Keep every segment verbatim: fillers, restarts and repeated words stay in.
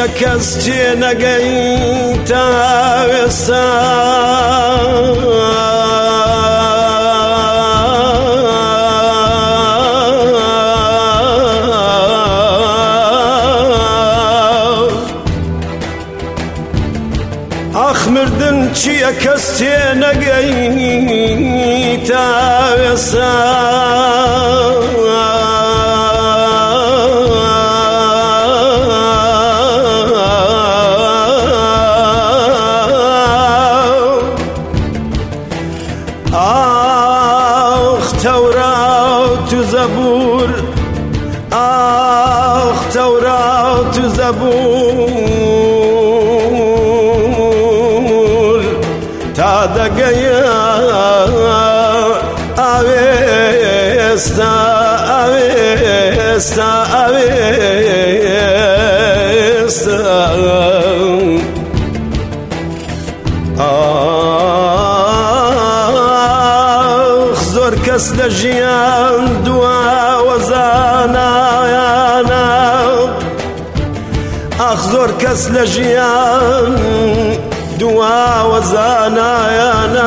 چییە کەس تێ نەگەی تا ئێستا ئاخ مردن چییە کەس تێ نەگەی تا ئێستا آخ تورات و زبور آخ تورات و زبور تا دەگەیە ئاوێستا ئاوێستا ئاوێستا زۆر کەس لە ژیان دواوە زانایانە ئاخ زۆر کەس لە ژیان دواوە زانایانە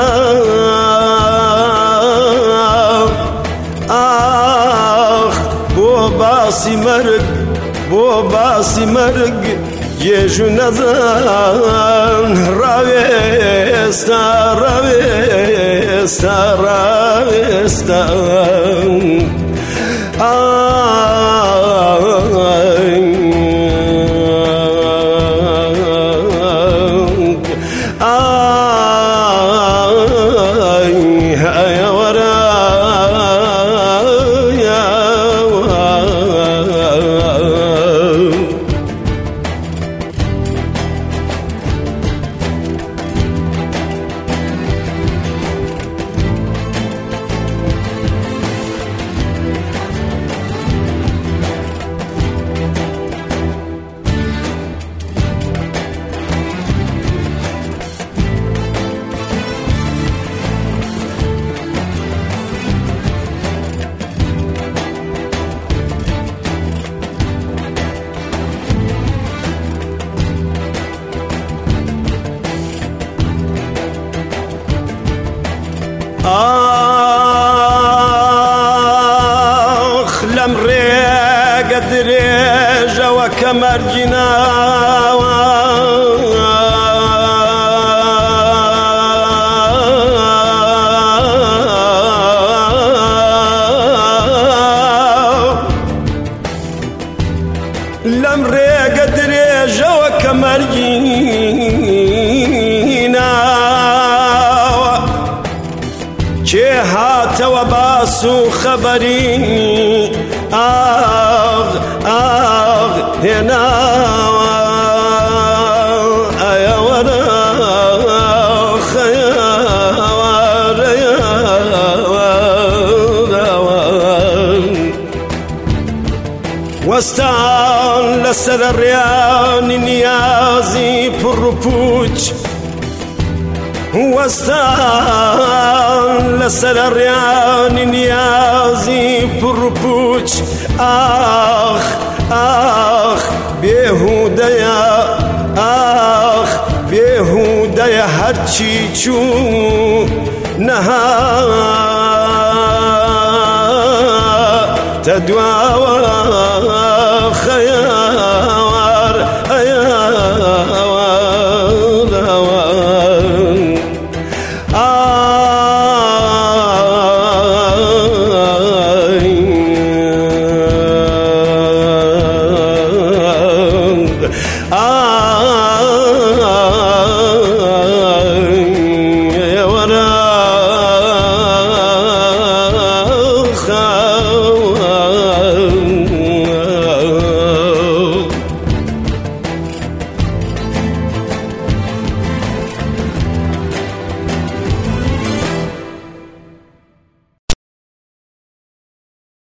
ئاخ بۆ باسی مەرگ بۆ باسی مەرگ گێژ و نەزان ڕاوێستا ڕاوێستا ڕاوێستا آخ لەم ڕێگە درێژەوە کە مەرگیناوە لەم ڕێگە درێژەوە کە مەرگیناوە چێ هاتەوە باس و خەبەری ئاغ ئاغ هێناوە ئەیە وەرە وەستان لەسەر ڕیانی نیازی پڕ و پوچ وەستان لەسەر ڕیانی نیازی پڕ و پوچ ئاخ ئاخ بێهودەیە ئاخ بێهودەیە هەرچی چوو نەهاتە دواوە خەیە